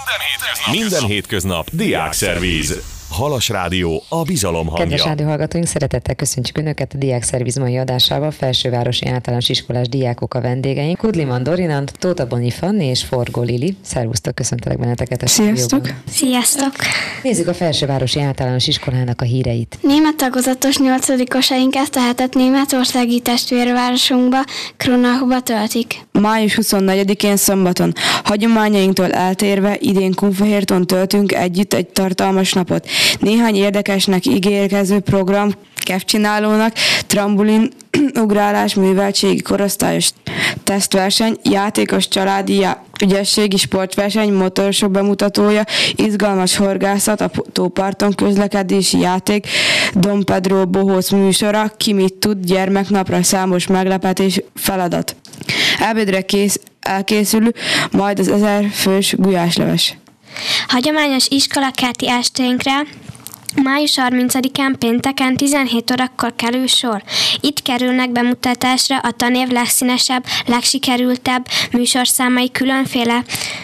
Minden hétköznap Diákszervíz. Halas Rádió, a bizalom hangja. Kedves rádióhallgatóink, szeretettel köszöntjük Önöket a Diákszervíz mai adásával. Felsővárosi általános iskolás diákok a vendégeink. Kudliman Dorinand, Tóta Bonyi Fanni és Forgó Lili. Szervusztok, köszöntelek benneteket a Sziasztok! Sziasztok! Nézzük a Felsővárosi Általános Iskolának a híreit. Német tagozatos 8-osaink ezt a hetet németországi testvérvárosunkba, Kronachba töltik. Május 24-én szombaton hagyományainktól eltérve idén Kunfehérton töltünk együtt egy tartalmas napot. Néhány érdekesnek ígérkező program, kevcsinálónak, trambulin, ugrálás, műveltségi korosztályos tesztverseny, játékos családi ügyességi sportverseny, motorsok bemutatója, izgalmas horgászat, a tóparton közlekedési játék, Dom Pedro bohóc műsora, ki mit tud, gyermeknapra számos meglepetés, feladat. Ebédre elkészül majd az 1000 fős gulyásleves. Hagyományos iskolakerti esténkre május 30-án pénteken 17 órakor kerül sor. Itt kerülnek bemutatásra a tanév legszínesebb, legsikerültebb műsorszámai különféle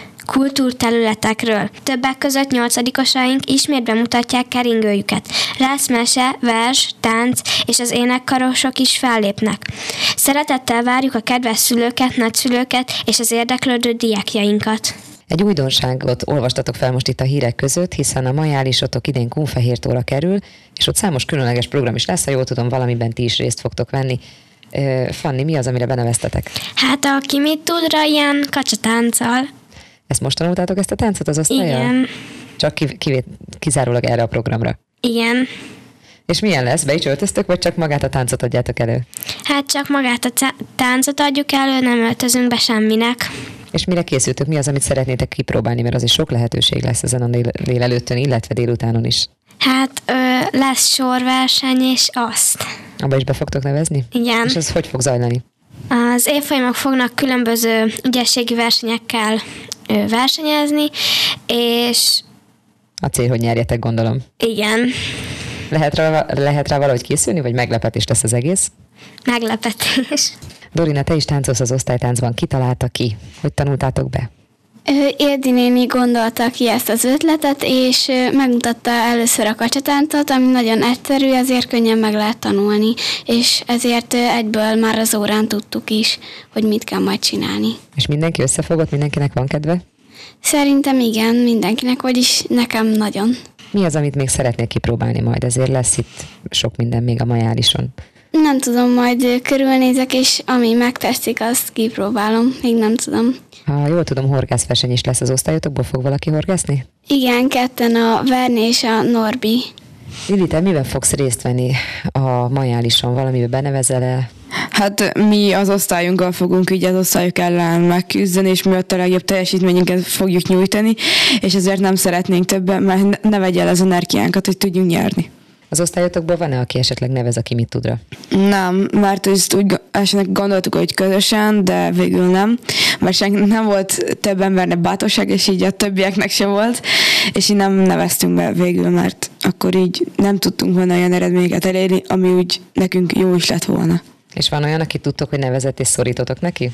kultúrterületekről. Többek között 8-osaink ismét bemutatják keringőjüket. Lesz mese, vers, tánc és az énekkarosok is fellépnek. Szeretettel várjuk a kedves szülőket, nagyszülőket és az érdeklődő diákjainkat. Egy újdonságot olvastatok fel most itt a hírek között, hiszen a majálisotok idén Kunfehértóra kerül, és ott számos különleges program is lesz, ha jól tudom, valamiben ti is részt fogtok venni. Fanni, mi az, amire beneveztetek? Hát a ki mit tudra ilyen kacsatánccal. Ezt most tanultátok, ezt a táncot az osztályon? Igen. Csak kizárólag erre a programra? Igen. És milyen lesz? Be is öltöztök, vagy csak magát a táncot adjátok elő? Hát csak magát a táncot adjuk elő, nem öltözünk be semminek. És mire készültök? Mi az, amit szeretnétek kipróbálni? Mert azért sok lehetőség lesz ezen a délelőttön, illetve délutánon is. Hát lesz sorverseny és azt. Abba is be fogtok nevezni? Igen. És ez hogy fog zajlani? Az évfolyamok fognak különböző ügyességi versenyekkel versenyezni, és... A cél, hogy nyerjetek, gondolom. Igen. Lehet rá valahogy készülni, vagy meglepetés lesz az egész? Meglepetés. Dorina, te is táncolsz az osztálytáncban. Ki találta ki? Hogy tanultátok be? Érdi néni gondolta ki ezt az ötletet, és megmutatta először a kacsatáncot, ami nagyon egyszerű, ezért könnyen meg lehet tanulni, és ezért egyből már az órán tudtuk is, hogy mit kell majd csinálni. És mindenki összefogott, mindenkinek van kedve? Szerintem igen, mindenkinek, vagyis nekem nagyon. Mi az, amit még szeretnék kipróbálni majd? Ezért lesz itt sok minden még a majálison. Nem tudom, majd körülnézek, és ami megtetszik, azt kipróbálom. Még nem tudom. Ha jól tudom, horgászverseny is lesz az osztályotokból, fog valaki horgászni? Igen, ketten, a Verni és a Norbi. Lili, te miben fogsz részt venni a majálison? Valamiben benevezel-e? Hát mi az osztályunkkal fogunk így az osztályok ellen megküzdeni, és mi ott a legjobb teljesítményünket fogjuk nyújtani, és ezért nem szeretnénk többen, mert ne vegye el az energiánkat, hogy tudjunk nyerni. Az osztályotokból van-e, aki esetleg nevez, aki mit tudra? Nem, mert ezt úgy esetleg gondoltuk, hogy közösen, de végül nem, mert nem volt több embernek bátorság, és így a többieknek se volt, és így nem neveztünk be végül, mert akkor így nem tudtunk volna olyan eredményeket elérni, ami úgy nekünk jó is lett volna. És van olyan, aki tudtok, hogy nevezett és szorítotok neki?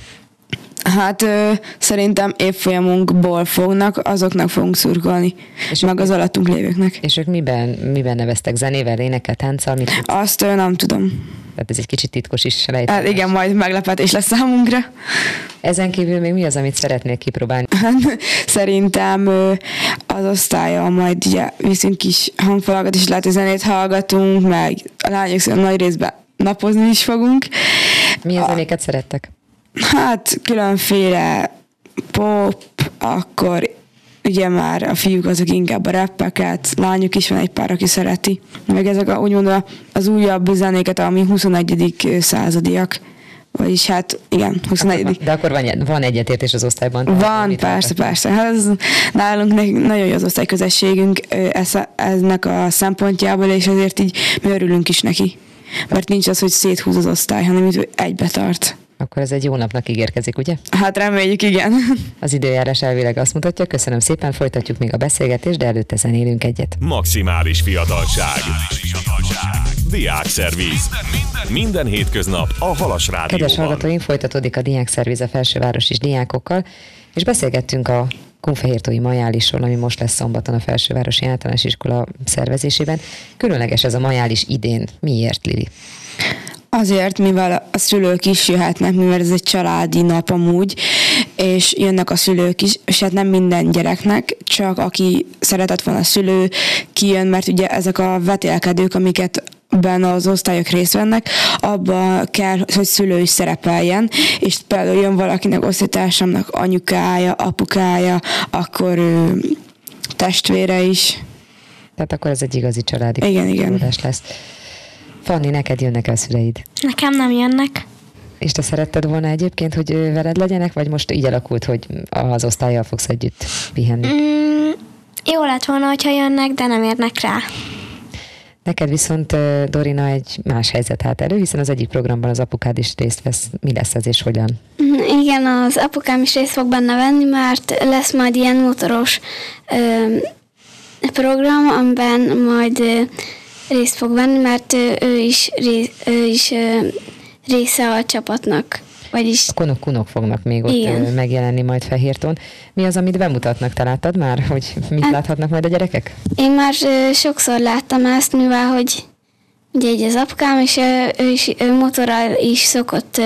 Hát szerintem évfolyamunkból fognak, azoknak fogunk szurkolni, és meg az alattunk lévőknek. És ők miben neveztek? Zenével, énekkel, tánccal? Azt nem tudom. Tehát ez egy kicsit titkos is rejtős. Hát igen, majd meglepetés lesz számunkra. Ezen kívül még mi az, amit szeretnél kipróbálni? Szerintem az osztályon majd ugye viszünk kis hangfalakat, és lehet, hogy zenét hallgatunk, meg a lányok szerintem nagy részben napozni is fogunk. Milyen zenéket szerettek? Hát különféle pop, akkor ugye már a fiúk azok inkább a rappeket, lányok is van egy pár, aki szereti. Meg ezek úgymond az újabb zenéket, ami 21. századiak. Vagyis hát igen, 21. De akkor van egyetértés az osztályban? Van, persze. Ez nálunk nagyon jó az osztályközösségünk eznek a szempontjából, és ezért így mi örülünk is neki. Mert nincs az, hogy széthúz az osztály, hanem így egybe tart. Akkor ez egy jó napnak ígérkezik, ugye? Hát reméljük, igen. Az időjárás elvileg azt mutatja. Köszönöm szépen, folytatjuk még a beszélgetést, de előtte zenélünk egyet. Maximális fiatalság. Diákszervíz. Minden hétköznap a Halas Rádióban. Kedves hallgatóink, folytatódik a Diákszervíz a felsővárosi diákokkal, és beszélgettünk a Kunfehértói majálisról, ami most lesz szombaton a Felsővárosi Általános Iskola szervezésében. Különleges ez a majális idén. Miért, Lili? Azért, mivel a szülők is jöhetnek, mivel ez egy családi nap amúgy, és jönnek a szülők is, és hát nem minden gyereknek, csak aki szeretett volna a szülő, kijön, mert ugye ezek a vetélkedők, amiket benne az osztályok részt vennek, abban kell, hogy szülő is szerepeljen, és például jön valakinek osztálytársamnak anyukája, apukája, akkor testvére is. Tehát akkor ez egy igazi családi Igen. lesz. Fanni, neked jönnek el szüleid? Nekem nem jönnek. És te szeretted volna egyébként, hogy veled legyenek, vagy most így alakult, hogy az osztállyal fogsz együtt pihenni? Jó lett volna, hogyha jönnek, de nem érnek rá. Neked viszont, Dorina, egy más helyzet állt elő, hiszen az egyik programban az apukád is részt vesz. Mi lesz ez és hogyan? Igen, az apukám is részt fog benne venni, mert lesz majd ilyen motoros program, amiben majd részt fog venni, mert ő is része a csapatnak. Vagyis... A kunok fognak még ott megjelenni majd Fehértón. Mi az, amit bemutatnak? Te láttad már, hogy mit láthatnak majd a gyerekek? Én már sokszor láttam ezt, mivel hogy ugye így az apukám, és ő motorral is szokott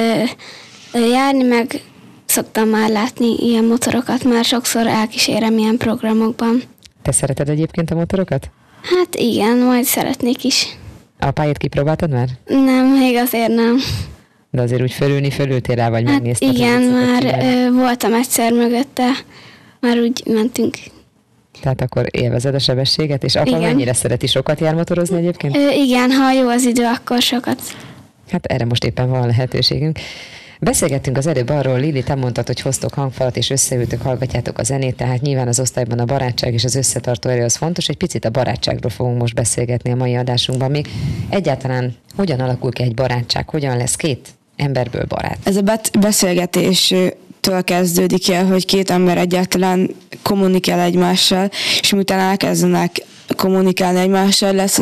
járni, meg szoktam már látni ilyen motorokat, már sokszor elkísérem ilyen programokban. Te szereted egyébként a motorokat? Hát igen, majd szeretnék is. A pályát kipróbáltad már? Nem, még azért nem. De azért úgy fölültél rá, vagy megnézted? Hát igen, már voltam egyszer mögötte, már úgy mentünk. Tehát akkor élvezed a sebességet, és apa mennyire szereti, sokat jár motorozni egyébként? Igen, ha jó az idő, akkor sokat. Hát erre most éppen van lehetőségünk. Beszélgettünk az előbb arról, Lili, te mondtad, hogy hoztok hangfalat, és összeültök, hallgatjátok a zenét, tehát nyilván az osztályban a barátság és az összetartó erő az fontos. Egy picit a barátságról fogunk most beszélgetni a mai adásunkban. Még egyáltalán hogyan alakul ki egy barátság, hogyan lesz két emberből barát? Ez a beszélgetéstől kezdődik el, hogy két ember egyáltalán kommunikál egymással, és miután elkezdenek kommunikálni egymással, lesz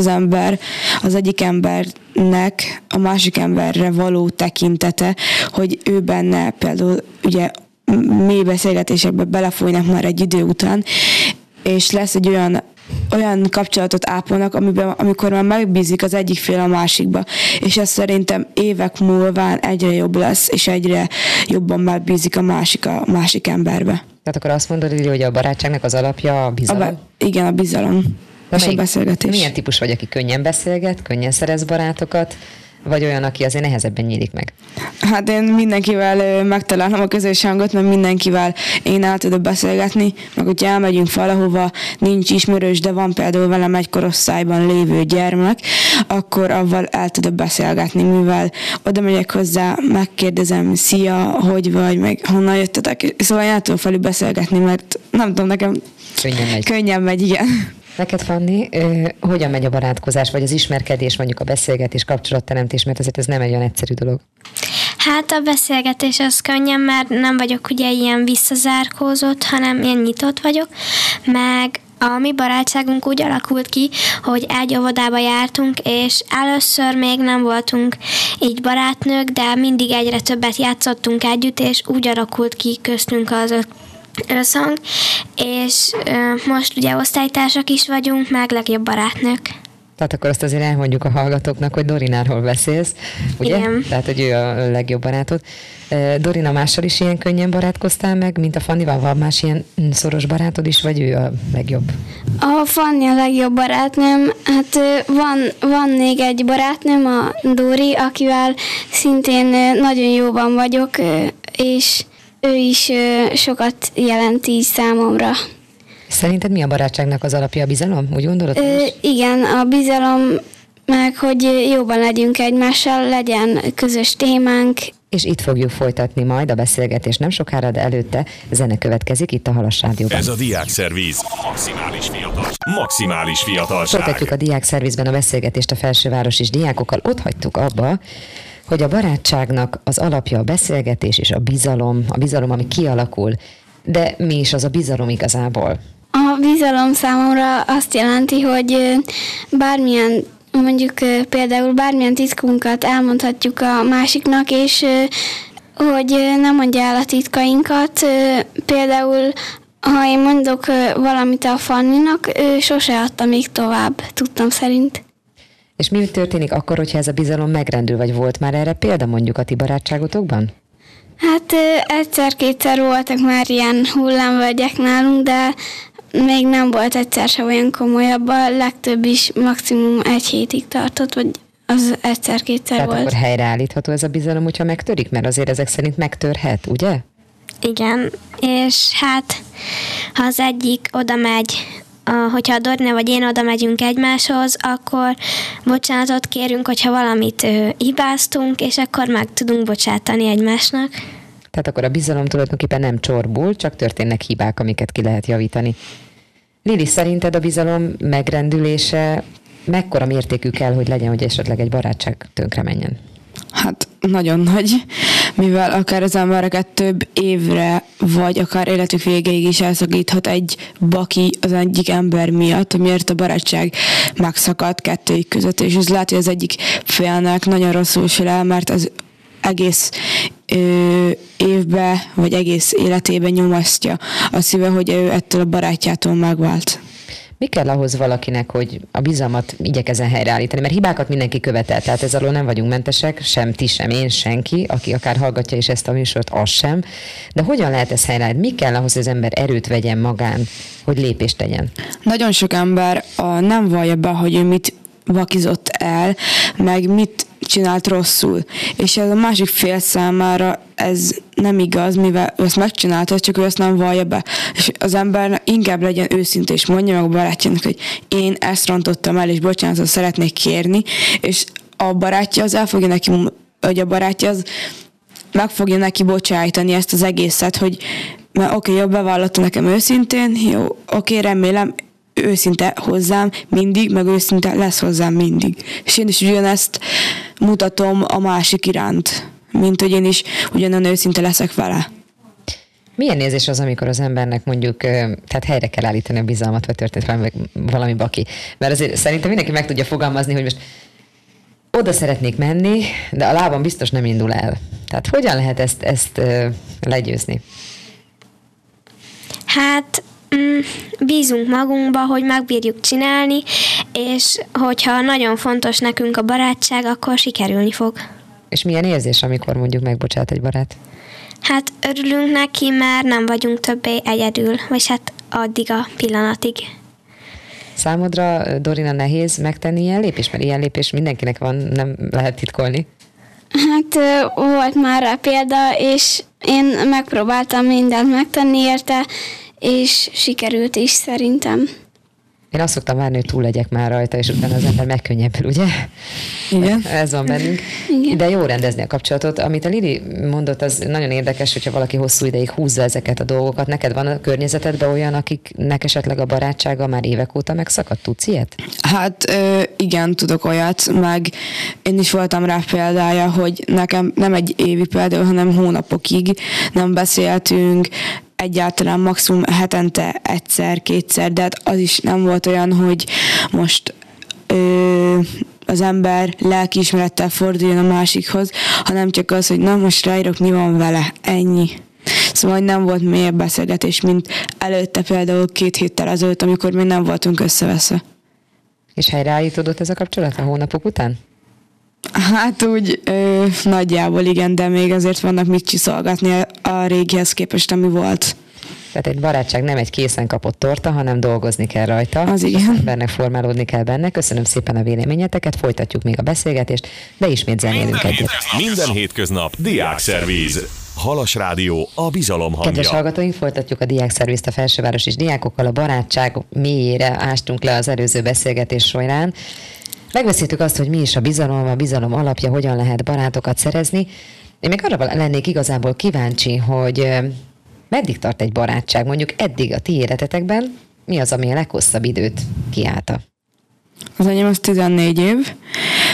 az egyik embernek a másik emberre való tekintete, hogy ő benne például ugye mély beszélgetésekbe belefolynak már egy idő után, és lesz egy olyan kapcsolatot ápolnak, amikor már megbízik az egyik fél a másikba. És ez szerintem évek múlván egyre jobb lesz, és egyre jobban megbízik a másik emberbe. Tehát akkor azt mondod, hogy a barátságnak az alapja a bizalom? Igen, a bizalom. És a beszélgetés. Milyen típus vagy, aki könnyen beszélget, könnyen szerez barátokat, vagy olyan, aki azért nehezebben nyílik meg? Hát én mindenkivel megtalálom a közös hangot, mert mindenkivel én el tudok beszélgetni, meg hogyha elmegyünk valahova, nincs ismerős, de van például velem egy korosztályban lévő gyermek, akkor avval el tudok beszélgetni, mivel oda megyek hozzá, megkérdezem, szia, hogy vagy, meg honnan jöttetek, szóval el tudom felül beszélgetni, mert nem tudom, nekem könnyen megy, igen. Neked, Fanni, hogyan megy a barátkozás, vagy az ismerkedés, mondjuk a beszélgetés, kapcsolatteremtés, mert azért ez nem egy olyan egyszerű dolog? Hát a beszélgetés az könnyen, mert nem vagyok ugye ilyen visszazárkózott, hanem ilyen nyitott vagyok, meg a mi barátságunk úgy alakult ki, hogy egy óvodába jártunk, és először még nem voltunk így barátnők, de mindig egyre többet játszottunk együtt, és úgy alakult ki köztünk az összhang, és most ugye osztálytársak is vagyunk, meg legjobb barátnők. Tehát akkor azt azért elmondjuk a hallgatóknak, hogy Dorináról beszélsz, ugye? Igen. Tehát, hogy ő a legjobb barátod. Dorina, mással is ilyen könnyen barátkoztál meg, mint a Fannival? Van más ilyen szoros barátod is, vagy ő a legjobb? A Fanni a legjobb barátnőm. Hát van még egy barátnőm, a Dóri, akivel szintén nagyon jóban vagyok, és ő is sokat jelent így számomra. Szerinted mi a barátságnak az alapja, a bizalom? Úgy gondolod? Igen, a bizalom, meg hogy jóban legyünk egymással, legyen közös témánk. És itt fogjuk folytatni majd a beszélgetést nem sokára, de előtte zene következik itt a Halas Rádióban. Ez a Diákszervíz. Maximális fiatalság. Folytatjuk a Diákszervízben a beszélgetést a felsővárosi diákokkal. Ott hagytuk abba, hogy a barátságnak az alapja a beszélgetés és a bizalom, ami kialakul. De mi is az a bizalom igazából? A bizalom számomra azt jelenti, hogy bármilyen, mondjuk például bármilyen titkunkat elmondhatjuk a másiknak, és hogy nem mondja el a titkainkat. Például Ha én mondok valamit a Fanninak, ő sose adta még tovább, tudtam szerint. És mi történik akkor, hogyha ez a bizalom megrendül, vagy volt már erre példa mondjuk a ti barátságotokban? Hát egyszer-kétszer voltak már ilyen hullámvölgyek nálunk, de még nem volt egyszer se olyan komolyabb, a legtöbb is maximum 1 hétig tartott, vagy az egyszer-kétszer Tehát volt. akkor helyreállítható ez a bizalom, hogyha megtörik? Mert azért ezek szerint megtörhet, ugye? Igen, és hát ha az egyik oda megy, hogyha a Dorina vagy én oda megyünk egymáshoz, akkor bocsánatot kérünk, hogyha valamit hibáztunk, és akkor meg tudunk bocsátani egymásnak. Tehát akkor a bizalom tulajdonképpen nem csorbul, csak történnek hibák, amiket ki lehet javítani. Lili, szerinted a bizalom megrendülése mekkora mértékű kell, hogy legyen, hogy esetleg egy barátság tönkre menjen? Hát nagyon nagy, mivel akár az embereket több évre, vagy akár életük végéig is elszakíthat egy baki az egyik ember miatt, miért a barátság megszakadt kettőjük között, és ez lehet, hogy az egyik félnek nagyon rosszul sül el, mert az egész évbe, vagy egész életében nyomasztja a szíve, hogy ő ettől a barátjától megvált. Mi kell ahhoz valakinek, hogy a bizalmat igyekezzen helyreállítani? Mert hibákat mindenki követel, tehát ez alól nem vagyunk mentesek, sem ti, sem én, senki, aki akár hallgatja is ezt a műsort, az sem. De hogyan lehet ezt helyreállítani? Mi kell ahhoz, hogy az ember erőt vegyen magán, hogy lépést tegyen? Nagyon sok ember nem vallja be, hogy ő mit vakizott el, meg mit csinált rosszul. És ez a másik fél számára ez nem igaz, mivel ő ezt megcsinálta, csak ő ezt nem vallja be. És az ember inkább legyen őszinte, és mondja meg a barátjának, hogy én ezt rontottam el, és bocsánatot szeretnék kérni, és a barátja az el fogja neki, hogy a barátja az meg fogja neki bocsájtani ezt az egészet, hogy oké, jó, bevallotta nekem őszintén, jó, oké, remélem, őszinte hozzám mindig, meg őszinte lesz hozzám mindig. És én is ugyanezt mutatom a másik iránt, mint hogy én is ugyanolyan őszinte leszek vele. Milyen érzés az, amikor az embernek mondjuk, tehát helyre kell állítani a bizalmat, vagy történt valami baki? Mert azért szerintem mindenki meg tudja fogalmazni, hogy most oda szeretnék menni, de a lábam biztos nem indul el. Tehát hogyan lehet ezt legyőzni? Hát bízunk magunkba, hogy megbírjuk csinálni, és hogyha nagyon fontos nekünk a barátság, akkor sikerülni fog. És milyen érzés, amikor mondjuk megbocsát egy barát? Hát örülünk neki, mert nem vagyunk többé egyedül, vagy hát addig a pillanatig. Számodra, Dorina, nehéz megtenni ilyen lépést? Mert ilyen lépés mindenkinek van, nem lehet titkolni. Hát volt már rá példa, és én megpróbáltam mindent megtenni érte, és sikerült is szerintem. Én azt szoktam várni, hogy túl legyek már rajta, és utána az ember megkönnyebbül, ugye? Igen. Ez van bennünk. Igen. De jó rendezni a kapcsolatot. Amit a Lili mondott, az nagyon érdekes, hogyha valaki hosszú ideig húzza ezeket a dolgokat. Neked van a környezetedben olyan, akiknek esetleg a barátsága már évek óta megszakadt? Tudsz ilyet? Hát igen, tudok olyat, meg én is voltam rá példája, hogy nekem nem egy évi például, hanem hónapokig nem beszéltünk, egyáltalán maximum hetente egyszer-kétszer, de hát az is nem volt olyan, hogy most az ember lelkiismerettel forduljon a másikhoz, hanem csak az, hogy na most ráírok, mi van vele, ennyi. Szóval nem volt mélyebb beszélgetés, mint előtte például 2 héttel ezelőtt, amikor még nem voltunk összeveszve. És helyreállítódott ez a kapcsolat a hónapok után? Hát úgy nagyjából igen, de még azért vannak mit csiszolgatni a régihez képest, ami volt. Tehát egy barátság nem egy készen kapott torta, hanem dolgozni kell rajta. Az igen. Az embernek formálódni kell benne. Köszönöm szépen a véleményeteket, folytatjuk még a beszélgetést, de ismét zenélünk egyet. Minden hétköznap Diákszervíz. Halas Rádió, a bizalom hangja. Kedves hallgatóink, folytatjuk a Diákszervízt a felsővárosi diákokkal. A barátság mélyére ástunk le az előző beszélgetés során. Megbeszéltük azt, hogy mi is a bizalom alapja, hogyan lehet barátokat szerezni. Én még arra lennék igazából kíváncsi, hogy meddig tart egy barátság, mondjuk eddig a ti életetekben, mi az, ami a leghosszabb időt kiállta? Az enyém az 14 év.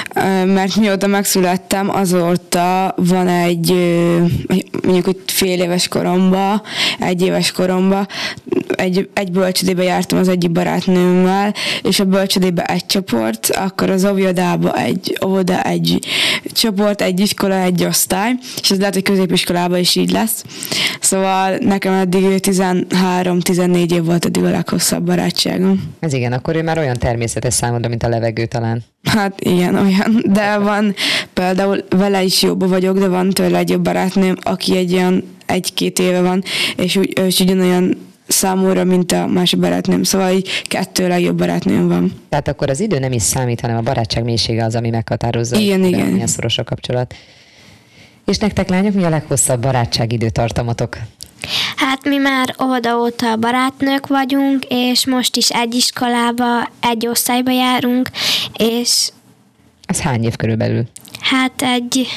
mert mióta megszülettem, azóta van mondjuk, hogy fél éves koromban, 1 éves koromban, egy bölcsödébe jártam az egyik barátnőmmel, és a bölcsödébe egy csoport, akkor az óvodába egy csoport, egy iskola, egy osztály, és ez lehet, hogy középiskolában is így lesz. Szóval nekem eddig 13-14 év volt eddig a leghosszabb barátságom. Ez igen, akkor ő már olyan természetes számodra, mint a levegő talán. Hát igen, olyan. De van, például vele is jobban vagyok, de van tőle egy jobb barátnőm, aki egy olyan 1-2 éve van, és ő is ugyanolyan számomra, mint a másik barátnőm. Szóval így 2 legjobb barátnőm van. Tehát akkor az idő nem is számít, hanem a barátság mélysége az, ami meghatározza. Igen. Milyen szoros a kapcsolat. És nektek, lányok, mi a leghosszabb barátságidőtartamatok? Hát mi már óvoda óta barátnők vagyunk, és most is egy iskolába, egy osztályba járunk, és... Az hány év körülbelül? Hát egy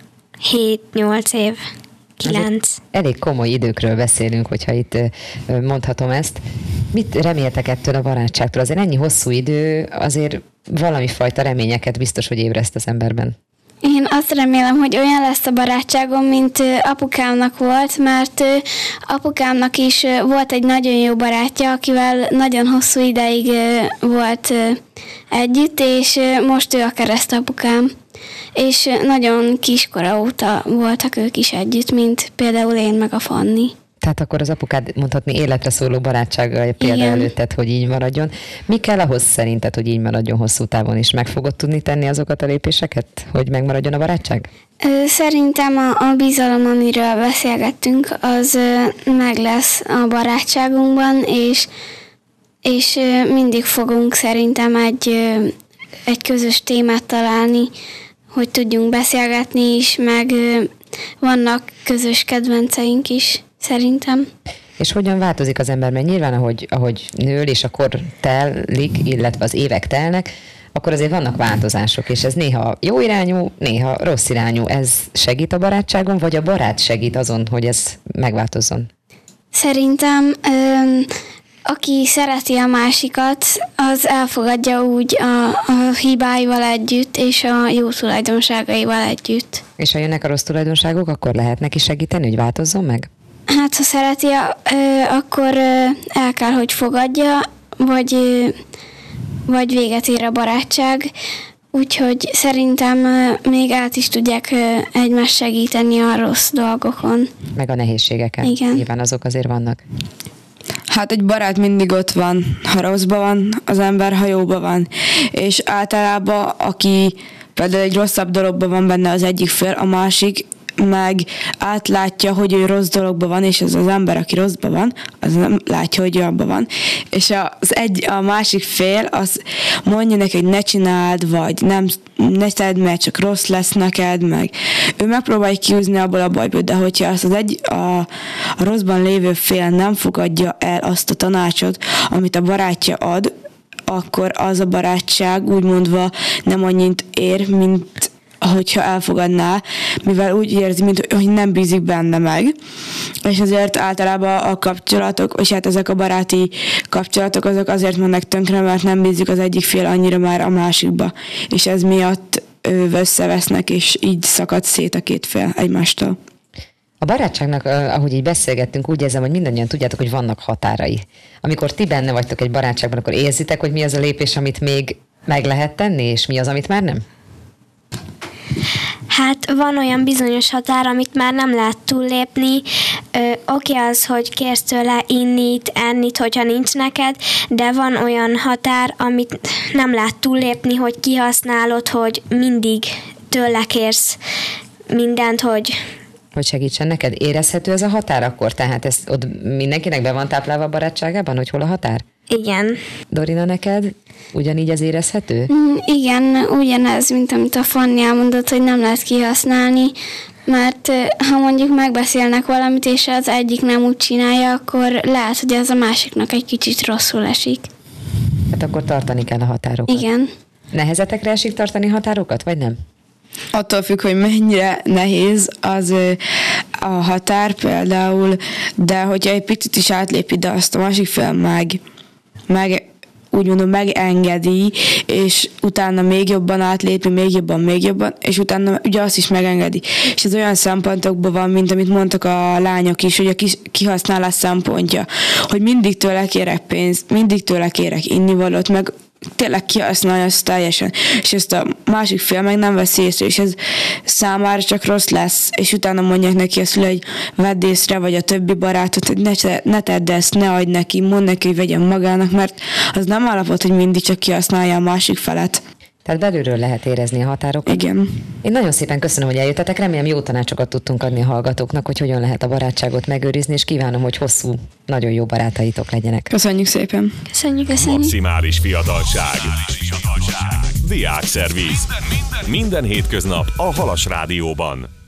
7-8 év. 9. Elég komoly időkről beszélünk, hogyha itt mondhatom ezt. Mit reméltek ettől a barátságtól? Azért ennyi hosszú idő, azért valami fajta reményeket biztos, hogy ébreszt az emberben. Én azt remélem, hogy olyan lesz a barátságom, mint apukámnak volt, mert apukámnak is volt egy nagyon jó barátja, akivel nagyon hosszú ideig volt együtt, és most ő a keresztapukám. És nagyon kiskora óta voltak ők is együtt, mint például én meg a Fanni. Tehát akkor az apukád mondhatni életre szóló barátsággal példa előtted, hogy így maradjon. Mi kell ahhoz szerinted, hogy így maradjon hosszú távon is? Meg fogod tudni tenni azokat a lépéseket, hogy megmaradjon a barátság? Szerintem a bizalom, amiről beszélgettünk, az meg lesz a barátságunkban, és mindig fogunk szerintem egy közös témát találni, hogy tudjunk beszélgetni is, meg vannak közös kedvenceink is, szerintem. És hogyan változik az ember? Mert nyilván, ahogy nő és a kor telik, illetve az évek telnek, akkor azért vannak változások, és ez néha jó irányú, néha rossz irányú. Ez segít a barátságon, vagy a barát segít azon, hogy ez megváltozzon? Szerintem aki szereti a másikat, az elfogadja úgy a hibáival együtt, és a jó tulajdonságaival együtt. És ha jönnek a rossz tulajdonságok, akkor lehet neki segíteni, hogy változzon meg? Hát, ha szereti, akkor el kell, hogy fogadja, vagy véget ér a barátság. Úgyhogy szerintem még át is tudják egymást segíteni a rossz dolgokon. Meg a nehézségeken. Igen. Nyilván azok azért vannak. Hát egy barát mindig ott van, ha rosszban van az ember, ha jóban van. És általában, aki például egy rosszabb dologban van benne az egyik fél, a másik meg átlátja, hogy ő rossz dologban van, és az ember, aki rosszban van, az nem látja, hogy abban van. És a másik fél, az mondja neki, hogy ne csináld, vagy ne tedd, mert csak rossz lesz neked, meg ő megpróbálja kiúzni abból a bajból, de hogyha azt a rosszban lévő fél nem fogadja el azt a tanácsot, amit a barátja ad, akkor az a barátság úgymondva nem annyit ér, mint hogyha elfogadná, mivel úgy érzi, hogy nem bízik benne meg. És azért általában a kapcsolatok, és hát ezek a baráti kapcsolatok, azok azért mennek tönkre, mert nem bízik az egyik fél annyira már a másikba. És ez miatt összevesznek, és így szakad szét a két fél egymástól. A barátságnak, ahogy így beszélgettünk, úgy érzem, hogy mindannyian tudjátok, hogy vannak határai. Amikor ti benne vagytok egy barátságban, akkor érzitek, hogy mi az a lépés, amit még meg lehet tenni, és mi az, amit már nem? Hát van olyan bizonyos határ, amit már nem lehet túllépni. Oké az, hogy kérsz tőle innit, ennit, hogyha nincs neked, de van olyan határ, amit nem lehet túllépni, hogy kihasználod, hogy mindig tőle kérsz mindent, hogy segítsen neked. Érezhető ez a határ akkor? Tehát ez ott mindenkinek be van táplálva a barátságában, hogy hol a határ? Igen. Dorina, neked ugyanígy ez érezhető? Igen, ugyanez, mint amit a Fanni elmondott, hogy nem lehet kihasználni, mert ha mondjuk megbeszélnek valamit, és az egyik nem úgy csinálja, akkor lehet, hogy ez a másiknak egy kicsit rosszul esik. Hát akkor tartani kell a határokat. Igen. Nehezetekre esik tartani határokat, vagy nem? Attól függ, hogy mennyire nehéz az a határ például, de hogyha egy picit is átlépi, de azt a másik fél meg úgymond megengedi, és utána még jobban átlépni, még jobban, és utána ugye azt is megengedi. És ez olyan szempontokban van, mint amit mondtak a lányok is, hogy a kihasználás szempontja, hogy mindig tőle kérek pénzt, mindig tőle kérek innivalót, meg tényleg kihasználja ezt teljesen, és ezt a másik fél meg nem vesz észre, és ez számára csak rossz lesz, és utána mondják neki a szülő, hogy vedd észre, vagy a többi barátot, hogy ne tedd ezt, ne adj neki, mondd neki, hogy vegyen magának, mert az nem állapot, hogy mindig csak kihasználja a másik felet. Tehát belülről lehet érezni a határokat. Igen. Én nagyon szépen köszönöm, hogy eljöttetek. Remélem jó tanácsokat tudtunk adni a hallgatóknak, hogy hogyan lehet a barátságot megőrizni, és kívánom, hogy hosszú, nagyon jó barátaitok legyenek. Köszönjük szépen. Köszönjük. Maximális fiatalság. Diákszerviz. Minden hétköznap a Halas Rádióban.